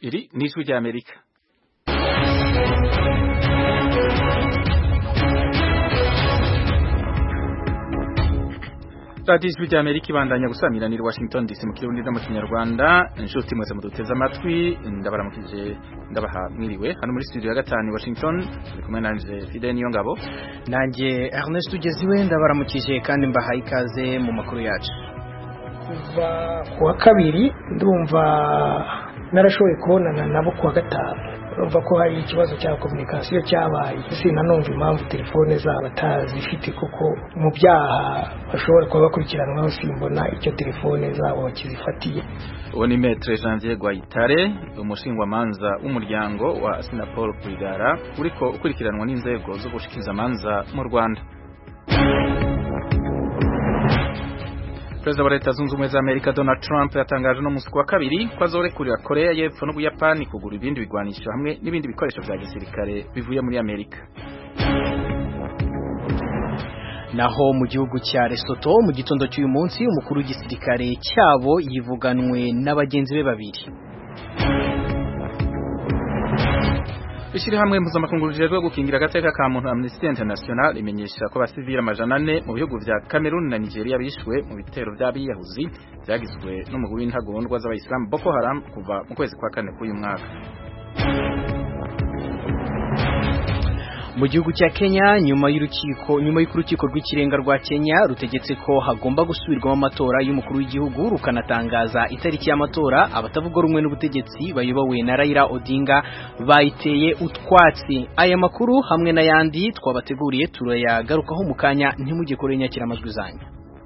Iri ni ijwi ry'Amerika. Radio ijwi ry'Amerika ibandanya gusamiranira Washington DC mu kirundi no mu kinyarwanda. Inshuti mwese muduteze amatwi, ndabaramukije ndabaha mwiriwe hano muri studio ya gatanu Washington, ndi kumwe nanje Fidel Niyongabo. Nanjye Ernest Tugeziwe ndabaramukije kandi mbahaye ikaze mu makuru yacu. Kuva kuwa kabiri ndumva narashoboye kubonana nabo kuwa gatanu. Urumva ko hari ikibazo cya communication cyabaye, sinanumva impamvu telefone zabo atazifite kuko mu byaha bashobora kuba bakurikiranwaho, simbona icyo telefone zabo bakizifatiye. Uwo ni Maître Janvier Gwayitare, umushingwamanza w'umuryango wa Assinapol Rwigara uriko ukurikiranwa n'inzego zo gushikiza amanza mu Rwanda. Perezida wa Leta Zunze Ubumwe za Amerika Donald Trump yatangaje no musi wa kabiri ko azorekurira Korea y'Epfo n'Ubuyapani kugura ibindi bigwanisho hamwe n'ibindi bikoresho vya gisirikare bivuye muri Amerika. Naho mu gihugu cya Lesotho mu gitondo cy'uyu munsi umukuru w'igisirikare cyabo yivuganwe n'abagenzi be babiri. Ishirahamwe mpuzamakungu rijejwe gukingira agateka ka muntu Amnesty International imenyesha ko abasivili amajana 4 mu bihugu vya Cameroon na Nigeria bishwe mu bitero by'abiyahuzi byagizwe n'umugwi w'intagondwa z'abayisilamu Boko Haram kuva mu kwezi kwa kane k'uyu mwaka. Mu gihugu cya Kenya nyuma y'urukiko rw'ikirenga rwa Kenya rutegetse ko hagomba gusubirwamo amatora y'umukuru w'igihugu, rukanatangaza itariki y'amatora, abatavuga rumwe n'ubutegetsi bayobowe na Raila Odinga bayiteye utwatsi. Aya makuru hamwe n'ayandi twabateguriye turayagarukaho mu kanya, ntimugikore nyakira amajwi zanyu.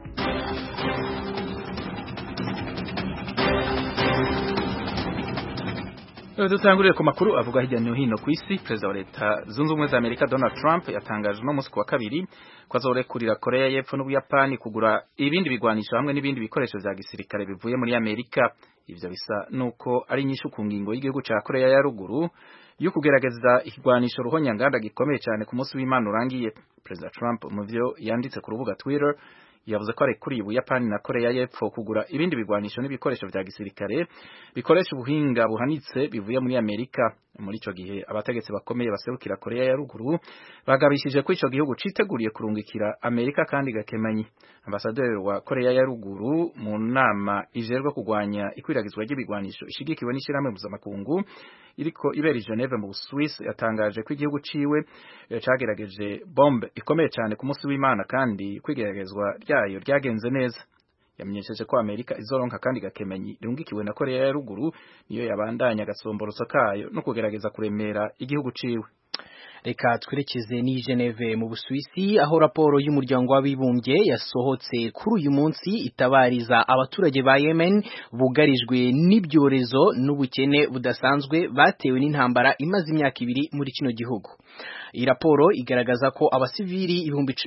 Dutangurire ku makuru avuga hirya no hino ku isi. Perezida wa Leta Zunze Ubumwe za Amerika Donald Trump yatangaje no musi wa kabiri ko azorekurira Korea y'Epfo n'Ubuyapani kugura ibindi bigwanisho hamwe n'ibindi bikoresho vya gisirikare bivuye muri Amerika. Ivyo bisa nuko ari inyishu ku ngingo y'igihugu ca Korea ya ruguru yo kugerageza ikigwanisho ruhonyanganda gikomeye cyane ku munsi w'Imana urangiye. Perezida Trump mu vyo yanditse ku rubuga Twitter yavuze ko arekuriye Ubuyapani na Korea y'Epfo kugura ibindi bigwanisho n'ibikoresho vya gisirikare bikoresha ubuhinga buhanitse bivuye muri Amerika. Muri ico gihe abategetsi bakomeye baserukira Korea ya ruguru bagabishije ko ico gihugu citeguriye kurungikira Amerika kandi gakemanyi. Ambasaderi wa Korea ya ruguru mu nama ijerwe kugwanya ikwiragizwa ry'ibigwanisho ishigikiwe n'ishirahamwe mpuzamakungu iriko ibera i Geneve mu Swiss yatangaje ko igihugu ciwe cagerageje bombe ikomeye cyane ku munsi w'Imana kandi kwigeragezwa ryayo ryagenze neza. Yamenyesheje ko Amerika izoronka kandi gakemanyi rungikiwe na Korea ya ruguru niyo yabandanya gasomborotso kayo no kugerageza kuremera igihugu ciwe. Reka twerekeze ni Geneve mu Busuwisi aho raporo y'umuryango w'abibumbye yasohotse kuri uyu munsi itabariza abaturage ba Yemen bugarijwe n'ibyorezo n'ubukene budasanzwe batewe n'intambara imaze imyaka 2 muri kino gihugu. Iyi raporo igaragaza ko abasivili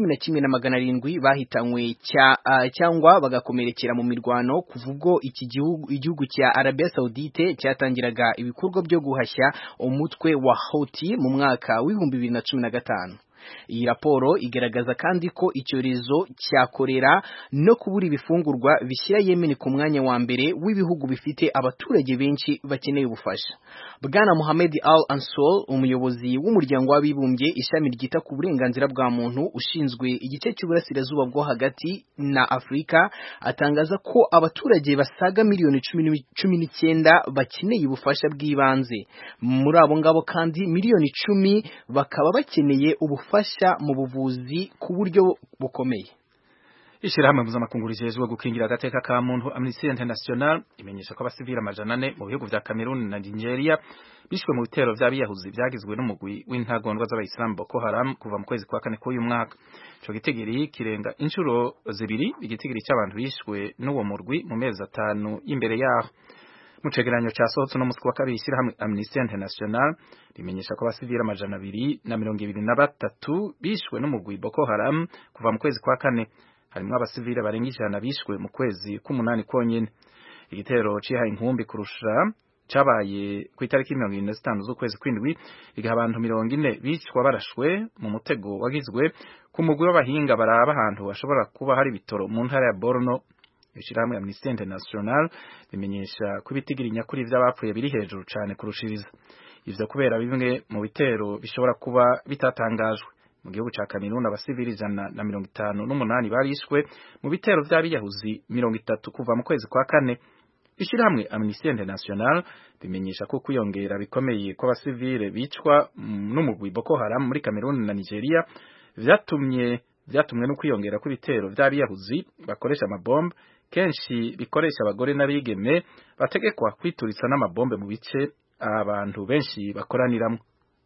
11,700 bahitanywe cyangwa bagakomerekera mu mirwano kuvugo igihugu cya Arabia Saudite cyatangiraga ibikorwa byo guhashya umutwe wa Houthi mu mwaka wa 2015. Iyi raporo igaragaza kandi ko icyorezo cya kolera no kubura ibifungurwa bishyira Yemen ku mwanya wa mbere w'ibihugu bifite abaturage benshi bakeneye ubufasha. Bwana Mohamed Al-Ansol, umuyobozi w'umuryango w'abibumbye ishami ryita ku burenganzira bwa muntu ushinzwe igice cy'uburasirazuba bwo hagati na Afrika, atangaza ko abaturage basaga miliyoni 19 bakeneye ubufasha bw'ibanze. Muri abo ngabo kandi miliyoni 10 bakaba bakeneye ubufasha mu buvuzi ku buryo bukomeye. Ishirahamwe mpuzamakungu rijejwe gukingira agateka ka muntu Amnesty International imenyesha ko abasivili amajana 4 mu bihugu vya Cameroon na Nigeria bishwe mu bitero vy'abiyahuzi byagizwe n'umugwi w'intagondwa z'abayisilamu Boko Haram kuva mu kwezi kwa kane k'uyu mwaka. Ico gitigiri kirenga inshuro zibiri igitigiri cy'abantu bishwe n'uwo murwi mu mezi 5 imbere yaho. Mu cegeranyo cyasohotse no musi wa kabiri ishirahamwe Amnesty International rimenyesha ko abasivili amajana 223 bishwe n'umugwi Boko Haram kuva mu kwezi kwa kane. Harimwo abasivile barenga 100 bishwe mu kwezi k'umunani konyene. Igitero cihaye inkumbi kurusha cabaye ku itariki 25 z'ukwezi kw'indwi, igihe abantu 40 bicwa barashwe mu mutego wagizwe ku mugwi w'abahinga baraba ahantu hashobora kuba hari bitoro mu ntara ya Borno. ishirahamwe Amnesty International bimenyesha ko ibitigiri nyakuri vy'abapfuye biri hejuru cane kurushiriza ivyo kubera bimwe mu bitero bishobora kuba bitatangajwe mu gihugu ca Cameroon abasivili 158 barishwe mu bitero vy'abiyahuzi 30 kuva mu kwezi kwa kane. Ishirahamwe Amnesty International bimenyesha ko kwiyongera bikomeye kw'abasivile bicwa n'umugwi Boko Haram muri Cameroon na Nigeria vyatumwe no kwiyongera kw'ibitero vy'abiyahuzi bakoresha amabombe kenshi bikoresha abagore n'abigeme bategekwa kwituritsa n'amabombe mu bice abantu benshi bakoraniramwo.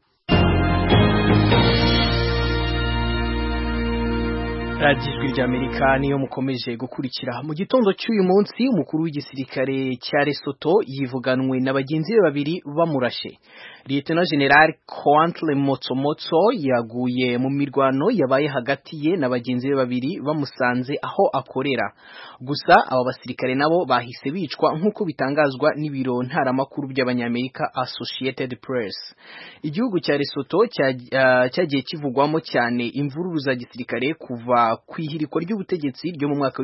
Ijwi ry'Amerika niyo mukomeje gukurikira. Mu gitondo cy'uyu munsi umukuru w'igisirikare cya Lesotho yivuganwe na bagenzi be babiri bamurashe. Lieutenant General Coantle Motsomotso yaguye mu mirwano yabaye hagati ye na bagenzi be babiri bamusanze aho akorera. Gusa aba basirikare nabo bahise bicwa nk'uko bitangazwa n'ibiro ntaramakuru by'abanyamerika Associated Press. Igihugu cya Lesotho cyagiye kivugwamo cyane imvururu za gisirikare kuva kwihiriko ry'ubutegetsi ryo mu mwaka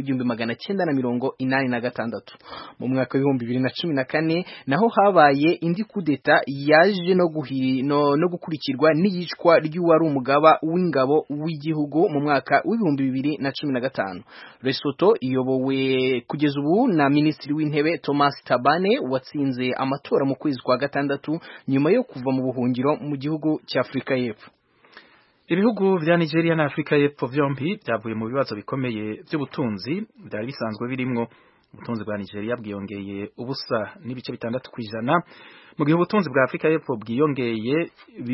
w'1986 mu mwaka w'2014 naho habaye indi kudeta yaje no gukurikirwa n'iyicwa ry'uwari umugaba w'ingabo w'igihugu mu mwaka w'2015. Lesotho iyobowe kugeza ubu na Minisitiri w'Intebe Thomas Tabane watsinze amatora mu kwezi kwa gatandatu nyuma yo kuva mu buhungiro mu gihugu cya Afrika y'Epfo. Ibihugu vya Nigeria na Afrika y'Epfo vyombi byavuye mu bibazo bikomeye by'ubutunzi byari bisanzwe birimwo. Ubutunzi bwa Nigeria bwiyongeye ubusa n'ibice 6% mu gihe ubutunzi bwa Afrika y'Epfo bwiyongeye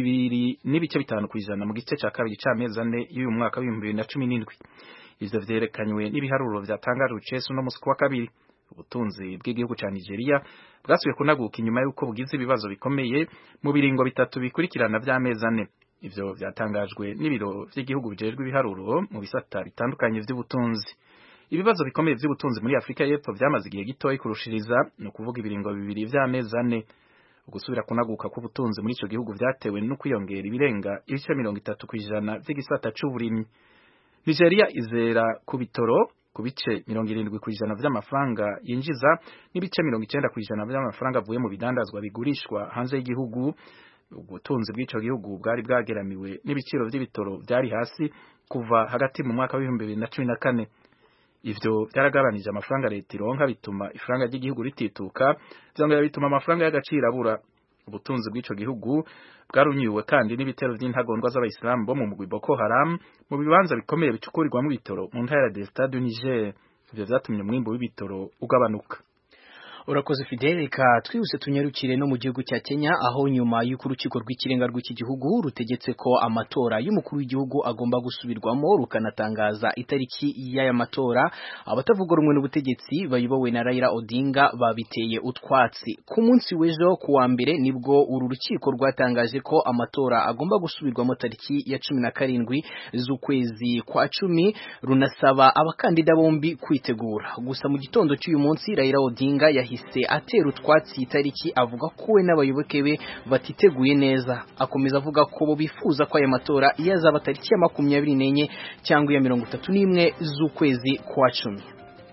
2.5% mu gice ca kabiri c'amezi ane y'uyu mwaka wa 2017. Ivyo vyerekanywe n'ibiharuro vyatangajwe Cesu no musi wa kabiri. Ubutunzi bw'igihugu ca Nigeria bwasubiye kunaguka inyuma y'uko bugize ibibazo bikomeye mu biringo bitatu bikurikirana vy'amezi ane. Ivyo vyatangajwe n'ibiro vy'igihugu bijejwe ibiharuro mu bisata bitandukanye vy'ubutunzi. Ibibazo bikomeye vy'ubutunzi muri Afrika y'Epfo vyamaze igihe gitoyi kurushiriza no kuvuga ibiringo bibiri vy'amezi ane. Ugusubira kunaguka kw'ubutunzi muri ico gihugu vyatewe no kwiyongera ibirenga ibice 30% vy'igisata c'uburimyi. Nigeria izera ku bitoro ku bice 70% vy'amafaranga yinjiza n'ibice 90% vy'amafaranga avuye mu bidandazwa bigurishwa hanze y'igihugu. Ubutunzi bw'ico gihugu bwari bwageramiwe n'ibiciro vy'ibitoro byari hasi kuva hagati mu mwaka wa 2014. Ivyo byaragabanije amafaranga leta ironka bituma ifaranga ry'igihugu ritituka byongera bituma amafaranga y'agaciro abura. Ubutunzi bw'ico gihugu bwarunyuwe kandi n'ibitero by'intagondwa z'abayisilamu bo mu mugwi Boko Haram mu bibanza bikomeye bicukurirwamo ibitoro mu ntara ya Delta du Niger. Ivyo vyatumye umwimbo w'ibitoro ugabanuka. Urakoze Fidelika. Twihuse tunyarukire no mu gihugu cya Kenya aho nyuma y'uko urukiko rw'ikirenga rw'iki gihugu rutegetse ko amatora y'umukuru w'igihugu agomba gusubirwamo rukanatangaza itariki y'aya matora, abatavuga rumwe n'ubutegetsi bayobowe na Raila Odinga babiteye utwatsi. Ku munsi w'ejo ku wa mbere nibwo uru rukiko rwatangaje ko amatora agomba gusubirwamo tariki ya 17 z'ukwezi kwa 10 runasaba abakandida bombi kwitegura. Gusa mu gitondo cy'uyu munsi Raila Odinga yahise atera utwatsi itariki avuga ko we n'abayoboke be batiteguye neza. Akomeza avuga ko bo bifuza ko aya matora yazaba tariki ya 24 cyangwa ya 31 z'ukwezi kwa 10.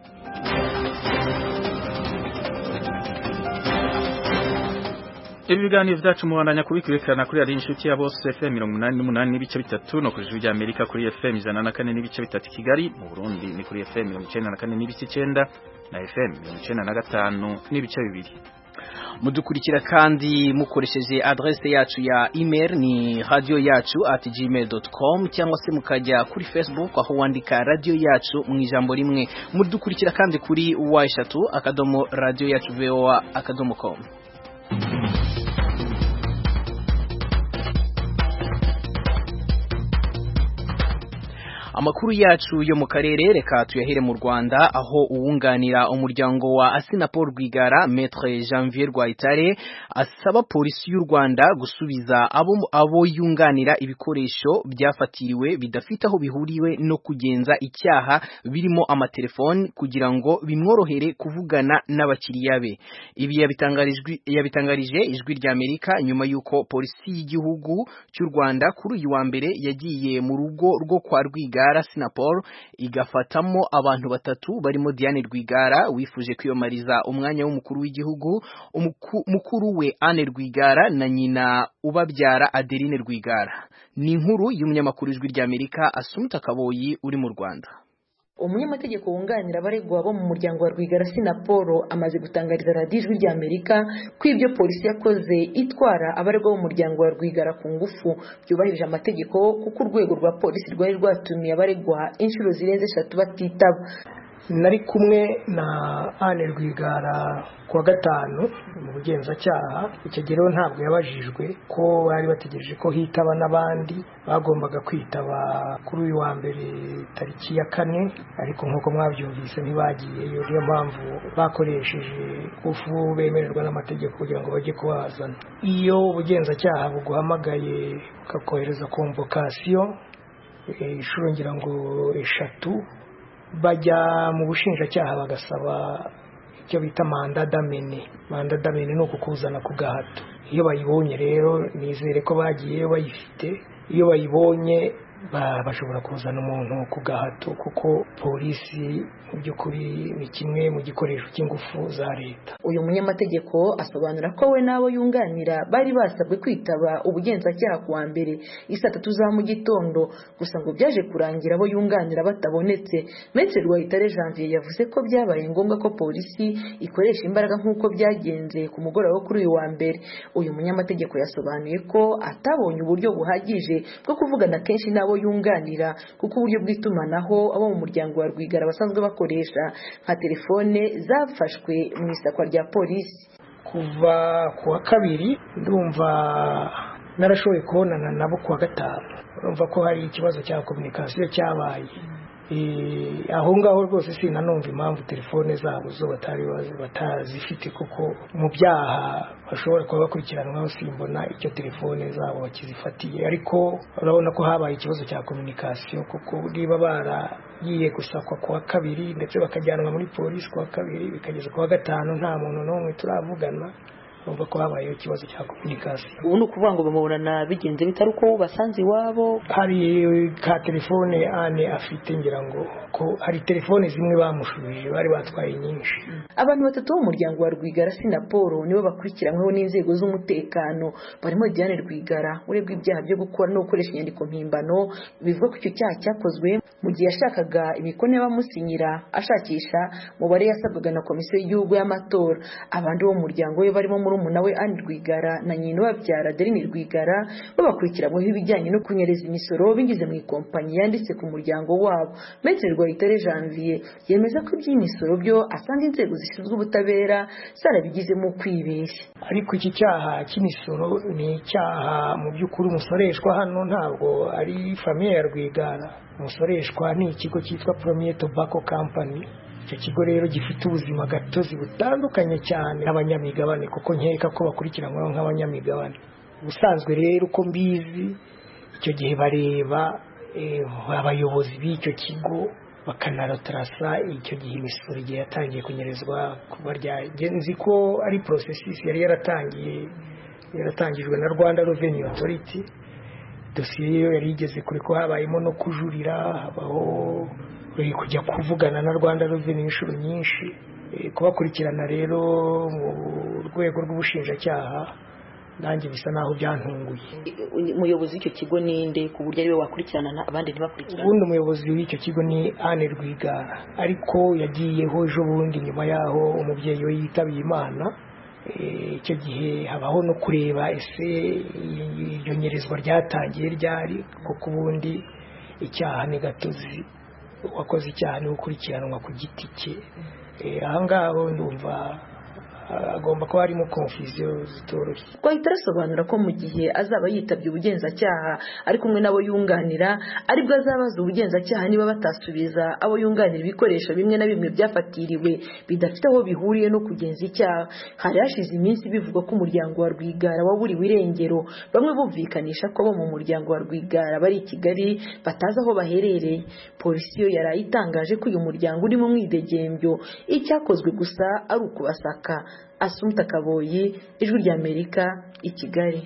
Ibi biganiro vyacu mubandanya kubikurikirana kuri radio inshuti ya bose FM 88 n'ibice bitatu no kuri Ijwi ry'Amerika kuri FM 104 n'ibice bitatu Kigali. Mu Burundi ni kuri FM 94 n'ibice 9 na FM 95 n'ibice bibiri. Mudukurikira kandi mukoresheje adresse yacu ya email ni radioyacu@gmail.com cyangwa se mukajya kuri Facebook aho wandika radio yacu mu ijambo rimwe. Mudukurikira kandi kuri y3@radioyacu.voa.com. Amakuru yacu yo mu karere reka tuyahere mu Rwanda aho uwunganira umuryango wa Assinapol Rwigara Maître Janvier Rwayitare asaba polisi y'u Rwanda gusubiza abo yunganira ibikoresho byafatiriwe bidafite aho bihuriwe no kugenza icyaha birimo amatelefoni kugira ngo bimworohere kuvugana n'abakiriya be. Ibi yabitangarije Ijwi ry'Amerika nyuma y'uko polisi y'igihugu cy'u Rwanda kuri uyu wa mbere yagiye mu rugo rwo kwa Rwigara Rwigara Sinapol igafatamo abantu batatu barimo Diane Rwigara wifuje kwiyamariza umwanya w'umukuru w'igihugu, mukuru we Anne Rwigara na nyina ubabyara Adeline Rwigara. Ni inkuru y'umunyamakuru w'Ijwi ry'Amerika Assumpta Kaboyi uri mu Rwanda. Umunyamategeko wunganira abaregwa bo mu muryango wa Rwigara Sinapol amaze gutangariza radiyo Ijwi ry'Amerika ko ibyo polisi yakoze itwara abaregwa bo mu muryango wa Rwigara ku ngufu byubahirije amategeko, kuko urwego rwa polisi rwari rwatumiye abaregwa inshuro zirenze 3 batitaba. Nari kumwe na Anne Rwigara kuwa gatanu mu bugenzacyaha. Icyo gihe ntabwo yabajijwe ko bari bategereje ko hitaba n'abandi bagombaga kwitaba kuri uyu wa mbere tariki ya 4, ariko nk'uko mwabyumvise ntibagiyeyo. Niyo mpamvu bakoresheje ufu bemererwa n'amategeko kugira ngo bajye kubazana. Iyo ubugenzacyaha buguhamagaye bukakohereza convocation inshuro ngira ngo 3, bajya mu bushinjacyaha bagasaba icyo bita mandat d'amener. Mandat d'amener ni ukukuzana ku gahato. Iyo bayibonye rero nizere ko bagiye bayifite. Iyo bayibonye bashobora kuzana umuntu ku gahato, kuko polisi mu by'ukuri ni kimwe mu gikoresho cy'ingufu za leta. Uyu munyamategeko asobanura ko we nabo yunganira bari basabwe kwitaba ubugenzacyaha kuwa mbere 3 za mu gitondo, gusa ngo byaje kurangira abo yunganira batabonetse. Maître Rwayitare Janvier yavuze ko byabaye ngombwa ko polisi ikoresha imbaraga nk'uko byagenze ku mugoroba wo kuri uyu wa mbere. Uyu munyamategeko yasobanuye ko atabonye uburyo buhagije bwo kuvugana kenshi nabo yunganira, kuko uburyo bw'itumanaho abo mu muryango wa Rwigara basanzwe bakoresha nka telefone zafashwe mu isakwa rya polisi. Kuva kuwa kabiri ndumva narashoboye kubonana nabo kuwa gatanu. Urumva ko hari ikibazo cya communication cyabaye. Aho ngaho rwose sinanumva impamvu telefone zabo zo batazifite, kuko mu byaha bashobora kuba bakurikiranwaho simbona icyo telefone zabo bakizifatiye. Ariko urabona ko habaye ikibazo cya communication, kuko niba baragiye gusakwa kuwa kabiri ndetse bakajyanwa muri polisi kuwa kabiri bikageza kuwa gatanu nta muntu n'umwe turavugana, urumva ko habayeho ikibazo cya communication. Ubu ni ukuvuga ngo bamubonana bigenze bitari uko basanze iwabo. Hari ka telefone Anne afite, ngira ngo ko hari telefone zimwe bamushubije, bari batwaye nyinshi. Abantu batatu bo mu muryango wa Rwigara Sinapol nibo bakurikiranyweho n'inzego z'umutekano, barimo Diane Rwigara uregwa ibyaha byo gukora no gukoresha inyandiko mpimbano. Bivuga ko icyo cyaha cyakozwe mu gihe yashakaga imikono y'abamusinyira ashakisha mubare yasabwaga na komisiyo y'igihugu y'amatora. Abandi bo mu muryango we barimo murumuna we Anne Rwigara na nyina ubabyara Adeline Rwigara babakurikiranyweho ibijyanye no kunyereza imisoro bigize mu ikompanyi yanditse ku muryango wabo. Maître Rwayitare Janvier yemeza ko iby'imisoro byo asanga inzego zishinzwe ubutabera zarabigizemo kwibeshya. Ariko iki cyaha cy'imisoro ni icyaha mu by'ukuri umusoreshwa hano ntabwo ari famille ya Rwigara. Umusoreshwa ni ikigo cyitwa Premier Tobacco Company. Icyo kigo rero gifite ubuzima gatozi butandukanye cyane n'abanyamigabane, kuko nkeka ko bakurikiranyweho nk'abanyamigabane. Ubusanzwe rero uko mbizi icyo gihe bareba abayobozi b'icyo kigo bakanarotarasa icyo gihe imisoro igihe yatangiye kunyerezwa kuba nzi ko ari processus yari yaratangijwe na Rwanda Revenue Authority. Dosiye yo yari igeze kure ko habayemo no kujurira, habaho kujya kuvugana na Rwanda Revenue inshuro nyinshi. Kubakurikirana rero mu rwego rw'ubushinjacyaha nanjye bisa naho byantunguye. Umuyobozi w'icyo kigo ninde ku buryo ari we wakurikirana abandi ntibakurikirana? Ubundi umuyobozi w'icyo kigo ni Anne Rwigara, ariko yagiyeho ejo bundi nyuma yaho umubyeyi we yitabiye Imana. Icyo gihe habaho no kureba ese iryo nyerezwa ryatangiye ryari, kuko ubundi icyaha ni gatozi, wakoze icyaha ni gukurikiranwa ku giti cye. Ahangaho ndumva agomba kuba harimo confusion zitoroshye. Rwahita arasobanura ko mu gihe azaba yitabye ubugenzacyaha ari kumwe n'abo yunganira, aribwo azabaza ubugenzacyaha niba batasubiza abo yunganira ibikoresho bimwe na bimwe byafatiriwe bidafite aho bihuriye no kugenza icyaha. Hari hashize iminsi bivugwa ko umuryango wa Rwigara waburiwe irengero, bamwe bumvikanisha ko abo mu muryango wa Rwigara bari i Kigali batazi aho baherereye. Polisi yo yarayitangaje ko uyu muryango uri mu mwidegembyo, icyakozwe gusa ari ukubasaka. Assumpta Kaboyi, Ijwi ry'Amerika, i Kigali.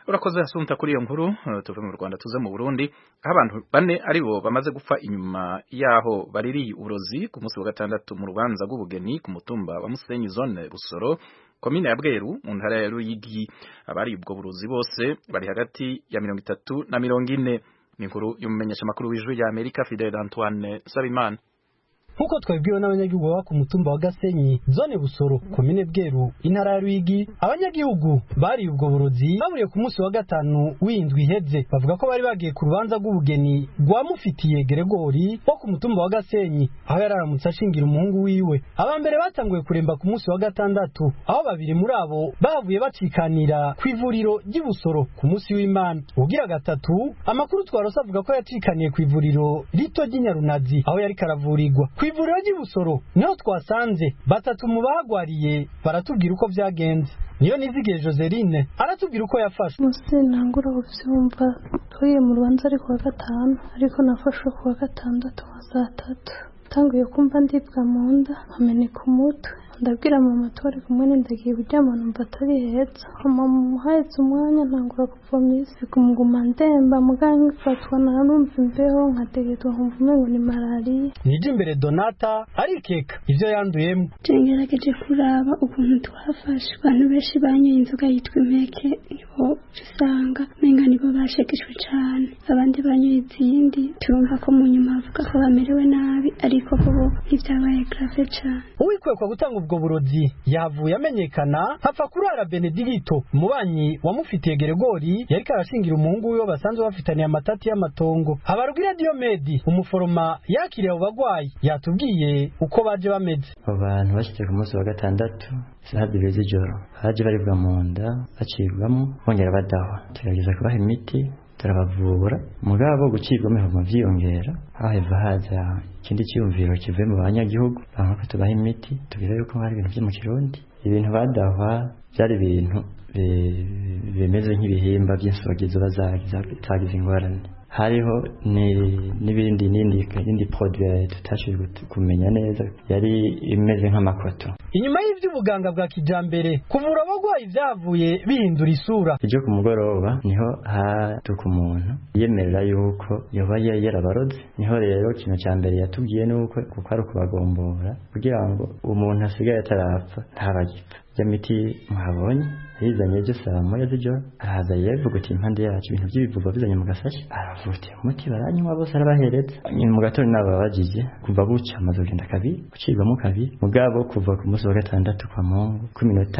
urakoze Asumta kuri iyo nkuru. Tuve mu Rwanda tuze mu Burundi aho abantu 4 aribo bamaze gupfa inyuma yaho baririye uburozi ku munsi wa gatandatu mu rubanza rw'ubugeni ku mutumba wa Musenyi zone Busoro komine ya Bweru mu ntara ya Ruyigi. Abari ubwo burozi bose bari hagati ya 30 na 40. Ni inkuru y'umumenyesha makuru w'Ijwi rya Amerika Fidel Antoine Sabimana. Nkuko twabwiwe n'abanyagihugu baba ku mutumba wa Gasenyi zone Busoro komine Bweru intara ya Ruyigi, abanyagihugu bari ubwo burozi baburiye ku munsi wa gatanu w'indwi iheze. Bavuga ko bari bagiye ku rubanza rw'ubugeni rwa Mufitiye Gregori wo ku mutumba wa Gasenyi aho yararamutse ashingira umuhungu wiwe. Abambere batanguye kuremba ku munsi wa gatandatu aho babiri muri abo bavuye bacikanira ku ivuriro ry'Ibusoro ku munsi w'Imana. Ugira gatatu amakuru twarose avuga ko yacikaniye ku ivuriro rito ry'Inyarunazi aho yari karavurirwa. Kwivuriro ry'Ibusoro niho twasanze batatu mu bagwariye baratubwira uko byagenze. Niyo Nizige Joseline aratubwira uko yafashwe. Musi ntangura kuvyumva twiye mu rubanza ariko wa gatanu ariko nafashwe ku wa gatandatu wa saa 3. Tanguye kumva ndibwa mu nda ameneka umutwe ndabwira mama tori kumwe n'indagiye buryama numva atari heza. Mama muhetse umwanya ntangura kuvomya isi kumuguma ndemba muganga ifatwa narumva imbeho nkategerezwa nkumva umengo ni malaria. Nije imbere Donata arikeka ivyo yanduyemo. Ngerageje kuraba ukuntu twafashe abantu benshi banyoye inzoga yitwa impeke nibo usanga menga nibo bashekeshwe cyane, abandi banyoye izindi turumva ko mu nyuma bavuga ko bamerewe nabi ariko bo ivyabaye grave cyane. Uwikwekwa gutanga ubwo burozi yavuye amenyekana hapfa kurara Benedicto umubanyi wa Mufitiye Gregori yari karashingira umuhungu wiwe basanzwe bafitaniye amatati y'amatongo. Habarugira Diomedi umuforoma yakiriye abo bagwayi yatubwiye uko baje bameze. Abantu bashyize ku munsi wa gatandatu saa 2 z'ijoro haje baribwa mu nda bacibwamo bongera badahwa, tugerageza kubaha imiti turabavura mugabo gucibwamo hava vyiyongera haheva haza ikindi cyumviro kivuye mu banyagihugu banka ko tubaha imiti tugira yuko hari ibintu byo mu Kirundi ibintu badahwa byari ibintu bimeze nk'ibihimba by'insogezo bazagize ingorane. Hariho n'ibindi produit tutashije kumenya neza yari imeze nk'amakoto. Inyuma y'ivy'ubuganga bwa kijambere kuvura abagwayi vyavuye bihindura isura. Ejo ku mugoroba niho hatuka umuntu yemerera yuko yoba yarabaroze. Niho rero kino cyambere yatubwiye nuko kuko ari kubagombora kugira ngo umuntu asigaye atarapfa ntabagipfa. Jamiti muhabonye yizanye ejo saa 1 z'ijoro araza yevuga ati impande yacu ibintu by'ibivugo bizanye mu gasashi aravuta umuti baranywa bose arabahereza. Mu gatondo nababajije kuva buca amaze kugenda kabiri gucibwamo kabiri mugabo kuva ku munsi wa gatandatu kwa Mungu ku minota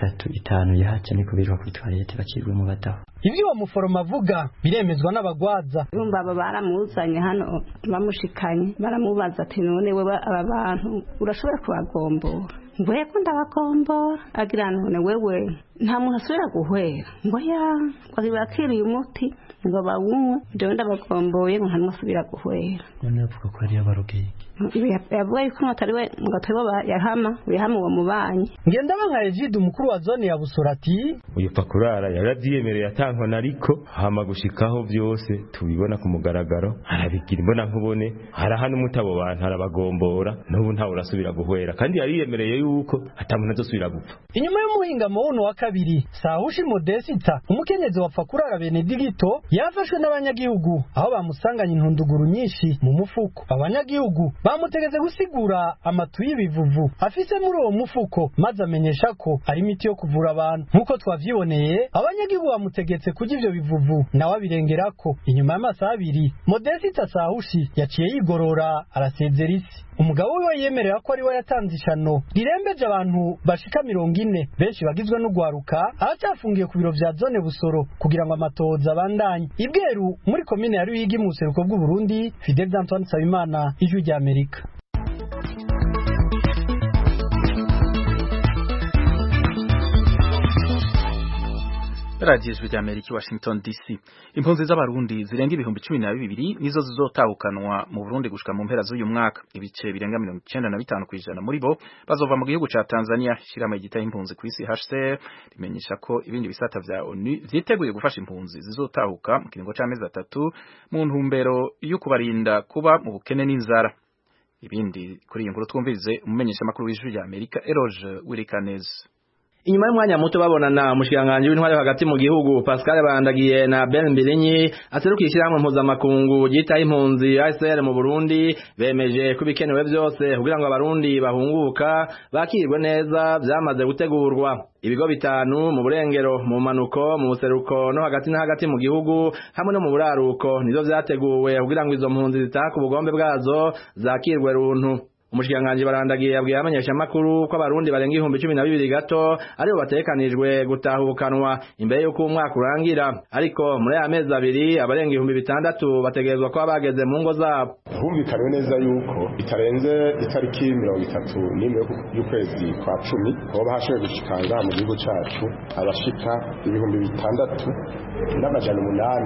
3-5 yahaca niko birwa kuri toilette bacibwe mu bataho. Ivyo umuforoma avuga biremezwa n'abagwaza. Urumva aba baramuzanye hano bamushikanye baramubaza ati none wewe aba bantu urashobora kubagombora? Ngoye ko ndabagombora agira none wewe nta muntu asubira guhwera ngoya kwari bakiriye umuti ngo bawunywe ndewe ndabagomboye ngo nta asubira guhwera. None avuga ko ari abarogeye yavuga yuko atari we ngo atari yahama uwo mubanyi. Ngendabanka Egide umukuru wa zone ya Busoro ati uyu pakurara yaravyiyemereye atankona ariko hama gushikaho byose tubibona ku mugaragaro arabigira imbona nkubone harahana umutabo bantu arabagombora n'ubu nta urasubira guhwera kandi yariyemereye yuko atamuntu azosubira gupfa. Inyuma y'umuhingamo wuno wa kabiri Sahushi Modesita umukenyezi wa Pakurara Benedicto yafashwe n'abanyagihugu aho bamusanganye intunduguru nyinshi mu mufuko. Abanyagihugu bamutegeze gusigura amatu y'ibivuvu afise muri uwo mufuko maze amenyesha ko ari imiti yo kuvura abantu. Nkuko twavyiboneye abanyagihugu bamutegetse kujya ivyo bivuvu nawe abirengerako. Inyuma y'amasaha 2 Modesita Sahushi yaciye yigorora arasezera isi. Umugabo wiwe yemerera ko ari we yatanze ishano rirembeje abantu bashika 40 benshi bagizwe n'ugwaruka acafungiye ku biro vya zone Busoro kugira ngo amatoza abandanye. Ibweru muri komine ya Ruyigi mu seruko bw'u Burundi, Fidel Antoine Sabimana, Ijwi rya Amerika. Radiyo rya Amerika Washington DC. Impunzi z'abarundi zirenga 12,000 nizo zizotahukanwa mu Burundi gushika mu mpera z'uyu mwaka. Ibice birenga 95% muri bo bazova mu gihugu ca Tanzania. Shirama igita impunzi ku isi HCR rimenyesha ko ibindi bisata vya ONU vyiteguye gufasha impunzi zizotahuka mu kiringo c'amezi 3 mu ntumbero yo kubarinda kuba mu bukene n'inzara. Ibindi kuri iyi nkuru twumvirize umumenyesha makuru w'Ijwi rya Amerika Eroge Wirikanez. Inyuma y'umwanya muto babonana umushikiranganje w'intware hagati mu gihugu Pascal Barandagiye na Ben Mbilinyi aserukiye ishyirahamwe mpuzamakungu ryitaho impunzi ASR mu Burundi bemeje ko bikenewe byose kugira ngo abarundi bahunguka bakirwe neza byamaze gutegurwa. Ibigo bitanu mu burengero mu manuko mu buseruko no hagati na hagati mu gihugu hamwe no mu buraruko nizo vyateguwe kugira ngo izo mpunzi zitaha ku bugombe bwazo zakirwe runtu. Umushikiranganje Barandagiye yabwiye abamenyesha makuru ko abarundi barenga 12,000 gato aribo batekanijwe gutahukanwa imbere y'uko umwaka urangira, ariko muri aya mezi abiri abarenga 6,000 bategerezwa ko bageze mu ngo zabo. Humvikanywe neza yuko itarenze itariki 31 y'ukwezi kwa 10 ko bahashoboye gushikanga mu gihugu cyacu abashika 6,000 n'amajana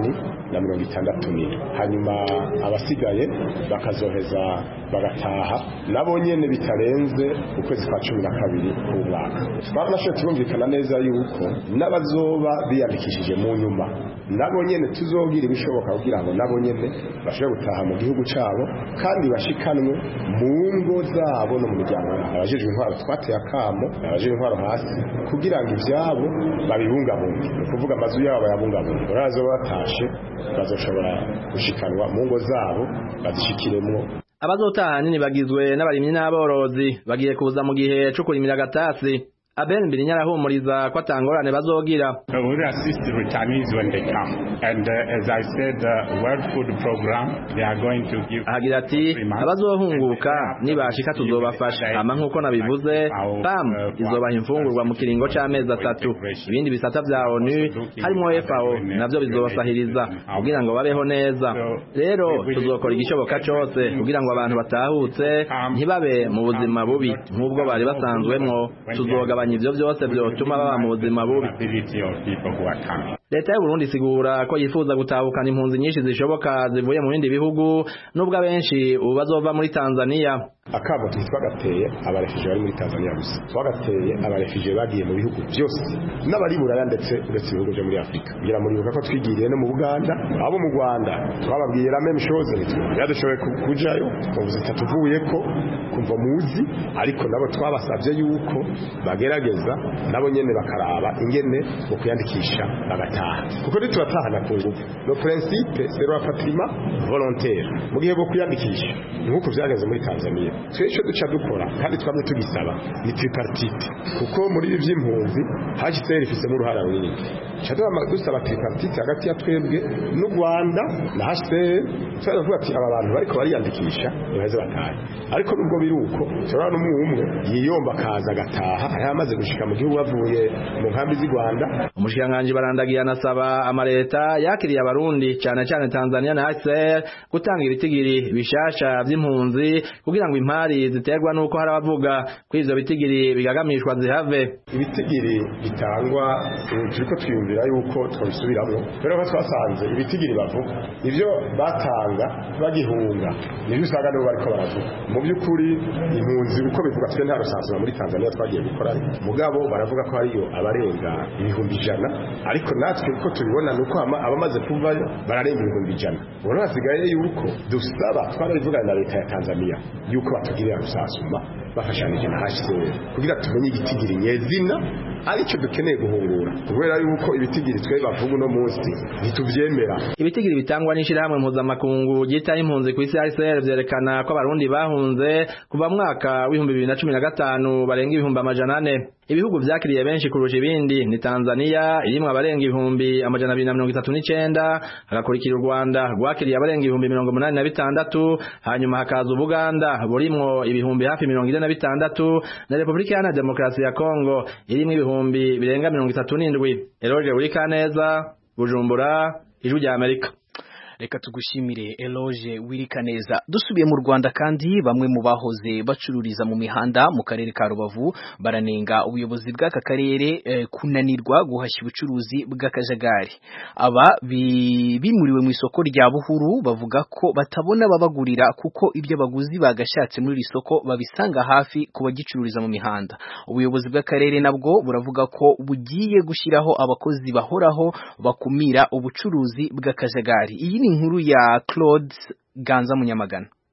864, hanyuma abasigaye bakazoheza bagataha nabo nyene bitarenze ukwezi kwa 12 k'umwaka. Twarashoboye kumvikana neza yuko n'abazoba biyandikishije mu nyuma nabo nyene tuzogira ibishoboka kugira ngo nabo nyene bashobore gutaha mu gihugu cabo kandi bashikanwe mu ngo zabo no mu miryango. Abajejwe intwaro twateye akamo abajejwe intwaro hasi kugira ngo ivyabo babibungabunge, ni kuvuga amazu yabo bayabungabunge, barazoba batashe bazoshobora gushikanwa mu ngo zabo bazishikiremwo. Abazotaha nini bagizwe n'abarimyi n'aborozi bagiye kuza mu gihe cyo kurimira gatasi. Aben Mbilinyi arahumuriza ko atangorane bazogira. We will assist the returnees when they come, and as I said, the World Food Program, they are going to give. Agira ati abazohunguka nibashika tuzobafasha, ama nkuko nabivuze PAM izobaha imfungurwa mu kiringo c'amezi 3. Ibindi bisata vya ONU harimo FAO navyo bizobasahiriza kugira ngo babeho neza. Rero tuzokora igishoboka cyose kugira ngo abantu batahutse ntibabe mu buzima bubi nk'ubwo bari basanzwemwo. Tuzogabanya ivyo byose byotuma baba mu buzima bubi. Leta y'u Burundi sigura ko yifuza gutahukana impunzi nyinshi zishoboka zivuye mu bindi bihugu nubwo abenshi bazova muri Tanzania. Akabo twagateye abarefije bari muri Tanzania gusa, twagateye abarefije bagiye mu bihugu byose n'abari buraya ndetse uretse ibihugu byo muri Afrika. Ngira muri uko twigiriye no mu Buganda, abo mu Rwanda twababwiye la même chose, yadushoboye kujayo tuvuze tatuvuye ko kumva muzi, ariko nabo twabasabye yuko bagerageza nabo nyene bakaraba ingene mu kuyandikisha bagataha, kuko nitubatahana ku ngufu. Le principe c'est le rapatriement volontaire mu gihe bwo kuyandikisha nk'uko vyagenze muri Tanzania. Twese duca dukora kandi twamye tugisaba ni tripartite, kuko muri ibi by'impunzi HCR ifise mu ruhara runini. Cyadama dusaba tripartite hagati ya twebwe n'u Rwanda na HCR, turavuga ati aba bantu bariko bariyandikisha baheze bataha, ariko nubwo biruko turabona umwe yiyomba kaza gataha ayamaze gushika mu gihugu bavuye mu nkambi z'i Rwanda. Umushikiranganje Barandagiye anasaba amareta yakiriye abarundi cyane cyane Tanzania na HCR gutanga ibitigiri bishasha by'impunzi kugira ngo impari ziterwa nuko hari abavuga ko ivyo bitigiri bigagamishwa zihave. Ibitigiri bitangwa turiko twiyumvira yuko twabisubiramwo, rero ko twasanze ibitigiri bavuga ivyo batanga bagihunga nivyo usanga nibo bariko baravuga. Mu by'ukuri impunzi uko bivuga twe nta rusansura muri Tanzania twagiye gukora, mugabo baravuga ko hariyo abarenga 100,000, ariko natwe uko tubibona nuko abamaze kuvayo bararenga 100,000. Ubona hasigaye yuko dusaba twarabivugana na leta ya Tanzania yuko batugirira rusasuma bafashanije na HCR kugira tumenye igitigiri nyezina aricyo dukeneye guhungura, kubera yuko ibitigiri twe bavuga no munsi ntituvyemera. Ibitigiri bitangwa n'ishirahamwe mpuzamakungu ryitaho impunzi ku isi HCR vyerekana ko abarundi bahunze kuva mwaka w'2015 barenga 400,000. Ibihugu vyakiriye benshi kurusha ibindi ni Tanzania irimwe abarenga 239, hagakurikira u Rwanda rwakiriye abarenga 86, hanyuma hakaza Uganda burimwo ibihumbi hafi 46 na Republika ya Demokarasi ya Kongo irimwe ibihumbi birenga 37. Eroge Wirikaneza, Bujumbura, Ijwi rya Amerika. Reka tugushimire Eloge Wirikaneza. Dusubiye mu Rwanda kandi bamwe mu bahoze bacururiza mu mihanda mu karere ka Rubavu baranenga ubuyobozi bw'aka karere kunanirwa guhashya ubucuruzi bw'akajagari. Aba bimuriwe mu isoko rya Buhuru bavuga ko batabona babagurira kuko ibyo baguzi bagashatse muri isoko babisanga hafi kubagicururiza mu mihanda. Ubuyobozi bw'akarere nabwo buravuga ko bugiye gushiraho abakozi bahoraho bakumira ubucuruzi bw'akajagari. Iyi inkuru ya Claude Ganza Munyamagana.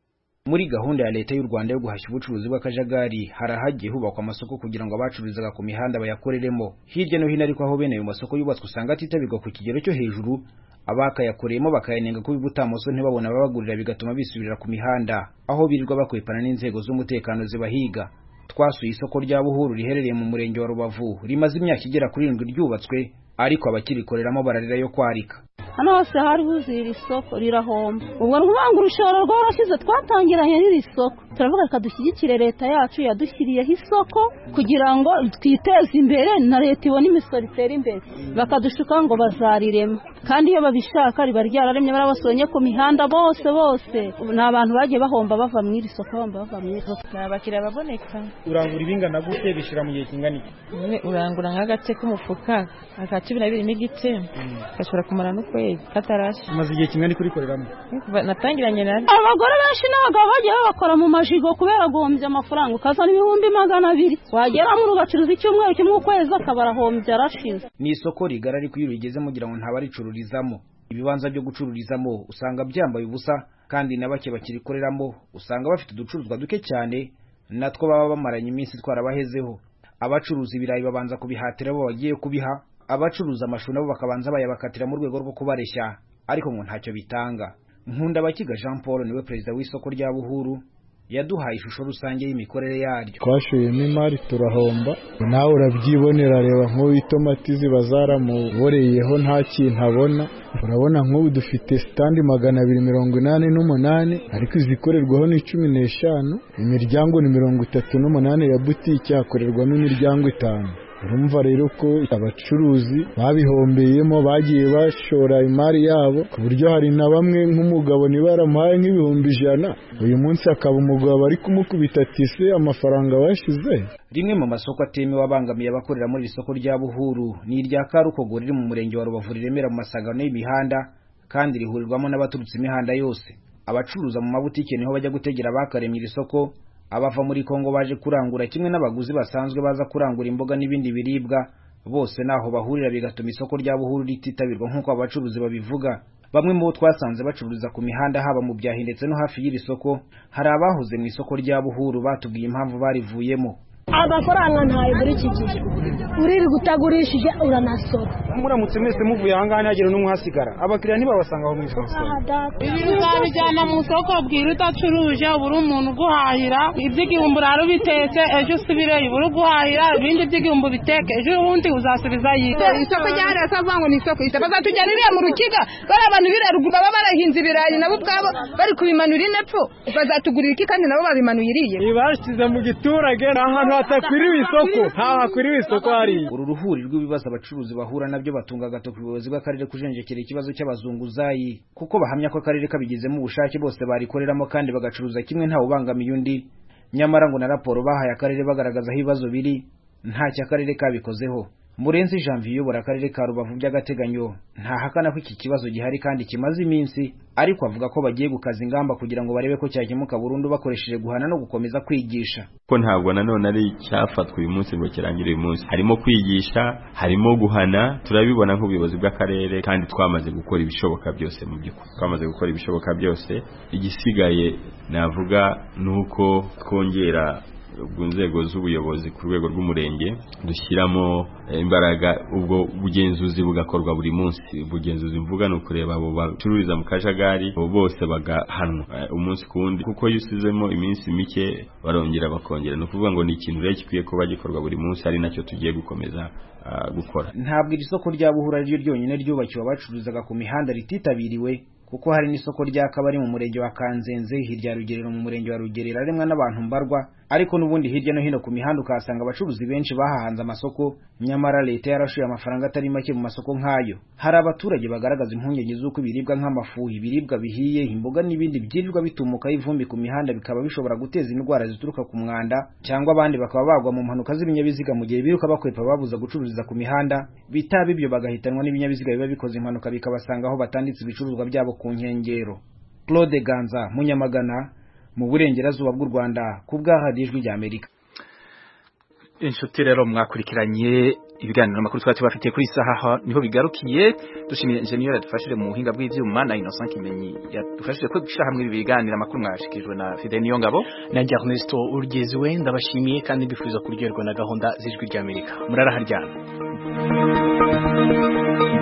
muri gahunda ya leta y'u Rwanda yo guhashya ubucuruzi bw'akajagari harahagiye hubakwa amasoko kugira ngo abacururizaga ku mihanda bayakoreremo. Hirya no hino ariko aho bene ayo masoko yubatswe usanga atitabirwa ku kigero cyo hejuru, abakayakoreyemo bakayanenga ko bibutamoso ntibabona ababagurira bigatuma bisubirira ku mihanda aho birirwa bakwepana n'inzego z'umutekano zibahiga. Twasuye isoko rya Buhuru riherereye mu murenge wa Rubavu rimaze imyaka igera kuri 7 ryubatswe, ariko abakirikoreramo bararira yo kwarika. Hano hose hari huzira isoko rirahomba. Ubwo nkubanga urushoro rwarashize twatangiranye n'iri soko. Turavuga kadushyigikire leta yacu yadushyiriyeho isoko kugira ngo twiteze imbere na leta ibone imisoro itera imbere. Bakadushuka ngo bazarirema. Kandi iyo babishaka riba ryararemye barabasonye ku mihanda bose n'abantu bagiye bahomba bava mu iri soko bava mu iri soko. Nabakira baboneka. Urangura ibingana gute bishira mu gihe kingana iki? Urangura nk'agace k'umufuka akati 2 n'igice gashobora kumara no katarashi. Maze igihe kingana kurikoreramo. Natangiranye nari. Abagore benshi n'abagabo bagiye bakora mu majigo kubera guhombya amafaranga ukazana 200,000. Wagera mu rugacuruza icyumweru kimwe ukwezi akabarahombya arashize. Ni isoko rigara ariko iyo rigeze mugira ngo ntabaricururizamo. Ibibanza byo gucururizamo usanga byambaye ubusa kandi nabake bakirikoreramo usanga bafite uducuruzwa duke cyane natwo baba bamaranye iminsi twarabahezeho. Abacuruza ibirayi babanza kubihatira bo bagiye kubiha, abacuruza amashu nabo bakabanza bayabakatira mu rwego rwo kubareshya, ariko ngo ntacyo bitanga. Nkundabakiga Jean Paul niwe perezida w'isoko rya Buhuru yaduhaye ishusho rusange y'imikorere yaryo. Twashoyemo imari turahomba, nawe urabyibonera, reba nk'ubu itomati zibazaramuboreyeho nta kintu abona. Urabona nk'ubu dufite stand 288 ariko izikorerwaho ni 15, imiryango ni 38 ya butike hakorerwamo imiryango 5. Urumva rero ko abacuruzi babihombeyemo bagiye bashora imari yabo ku buryo hari na bamwe nk'umugabo nibaramuhaye nk'ibihumbi 100 uyu munsi akaba umugabo ari kumukubita tise amafaranga bashize. Rimwe mu masoko atemewe abangamiye abakorera muri isoko rya Buhuru ni irya Karukogo riri mu murenge wa Rubavu riremera mu masangano y'imihanda kandi rihurirwamo n'abaturutse imihanda yose. Abacuruza mu mabutike niho bajya gutegera bakaremye iri soko, abava muri Kongo baje kurangura kimwe n'abaguzi basanzwe baza kurangura imboga n'ibindi biribwa, bose naho bahurira bigatuma isoko rya Buhuru rititabirwa nk'uko abacuruzi babivuga. Bamwe mu bo twasanze bacururiza ku mihanda haba mu byahi ndetse no hafi y'iri soko, hari abahoze mu isoko rya Buhuru batubwiye impamvu barivuyemo. Amafaranga ntayo muri iki gihe uriri gutagurishije uranasora. Muramutse mwese muvuye ahangaha ntagire n'umwe hasigara, abakiriya ntibabasanga aho mu isoko. Ibintu uzabijyana mu soko bwira utacuruje ubura umuntu guhahira, iby'igihumbi urara bitetse ejo usubireyo ubura guhahira, ibindi by'igihumbi biteke ejo ubundi uzasubiza yite. Isoko ryahariwe asavango ni isoko isa bazatujyanira mu rukiga bari abantu biraruguru baba barahinze ibirayi nabo ubwabo bari kubimanura inepfo bazatugurira iki kandi nabo babimanuye iriye. Ibashize mu giturage ahantu hatakwiriwe isoko, hakwiriwe isoko hari. Uru ruhuri rw'ibibazo abacuruzi bahura nabyo batunga agatoki ubuyobozi bw'akarere kujenjekera ikibazo cy'abazunguzayi, kuko bahamya ko akarere kabigizemo ubushake bose barikoreramo kandi bagacuruza kimwe ntawe ubangamiye undi. Nyamara ngo na raporo bahaye akarere bagaragaza aho ibibazo biri ntacyo akarere kabikozeho. Murenzi Janvier uyobora akarere ka Rubavu by'agateganyo ntahakana ko iki kibazo gihari kandi kimaze iminsi, ariko avuga ko bagiye gukaza ingamba kugira ngo barebe ko cyakemuka burundu bakoresheje guhana no gukomeza kwigisha. Ko ntabwo nanone ari cyafatwa uyu munsi ngo kirangire uyu munsi, harimo kwigisha, harimo guhana. Turabibona nk'ubuyobozi bw'akarere kandi twamaze gukora ibishoboka byose. Mu by'ukuri twamaze gukora ibishoboka byose, igisigaye navuga nuko twongera inzego z'ubuyobozi ku rwego rw'umurenge dushyiramo imbaraga, ubwo bugenzuzi bugakorwa buri munsi. Ubugenzuzi mvuga no kureba abo bacururiza mu kajagari bose bagahanwa umunsi ku wundi, kuko yusizemo iminsi mike barongera bakongera. No kuvuga ngo ni ikintu rero gikwiye kuba gikorwa buri munsi, ari nacyo tugiye gukomeza gukora. Ntabwo iri soko rya Buhuru ari ryo ryonyine ryubakiwe abacururizaga ku mihanda rititabiriwe, kuko hari n'isoko rya Kabari mu murenge wa Kanzenze, hirya Rugerero mu murenge wa Rugerero aremwa n'abantu mbarwa, ariko n'ubundi hirya no hino ku mihanda ukahasanga abacuruzi benshi bahahanze amasoko, nyamara leta yarashuye amafaranga atari make mu masoko nk'ayo. Hari abaturage bagaragaza impungenge z'uko ibiribwa nk'amafu, ibiribwa bihiye, imboga n'ibindi byirirwa bitumuka ivumbi ku mihanda bikaba bishobora guteza indwara zituruka ku mwanda, cyangwa abandi bakaba bagwa mu mpanuka z'ibinyabiziga mu gihe biruka bakwepa babuza gucururiza ku mihanda, bitaba ibyo bagahitanwa n'ibinyabiziga biba bikoze impanuka bikabasanga aho batanditse ibicuruzwa byabo ku nkengero. Claude Ganza, Munyamagana, mu burengerazuba bw'u Rwanda, ku bw'ahadi ijwi ry'Amerika. Inshuti rero mwakurikiranye ibiganiro makuru twari tubafitiye kuri saha niho bigarukiye dushimiye engineer yadufashije mu buhinga bw'ivyuma na Innocent Kimenyi yadufashije ko gushira hamwe ibi biganiro makuru mwashikijwe na Fidel Niyongabo na Ernesto Urgeziwe ndabashimiye kandi bifuza kuryoherwa na gahunda z'ijwi ry'Amerika murara haryana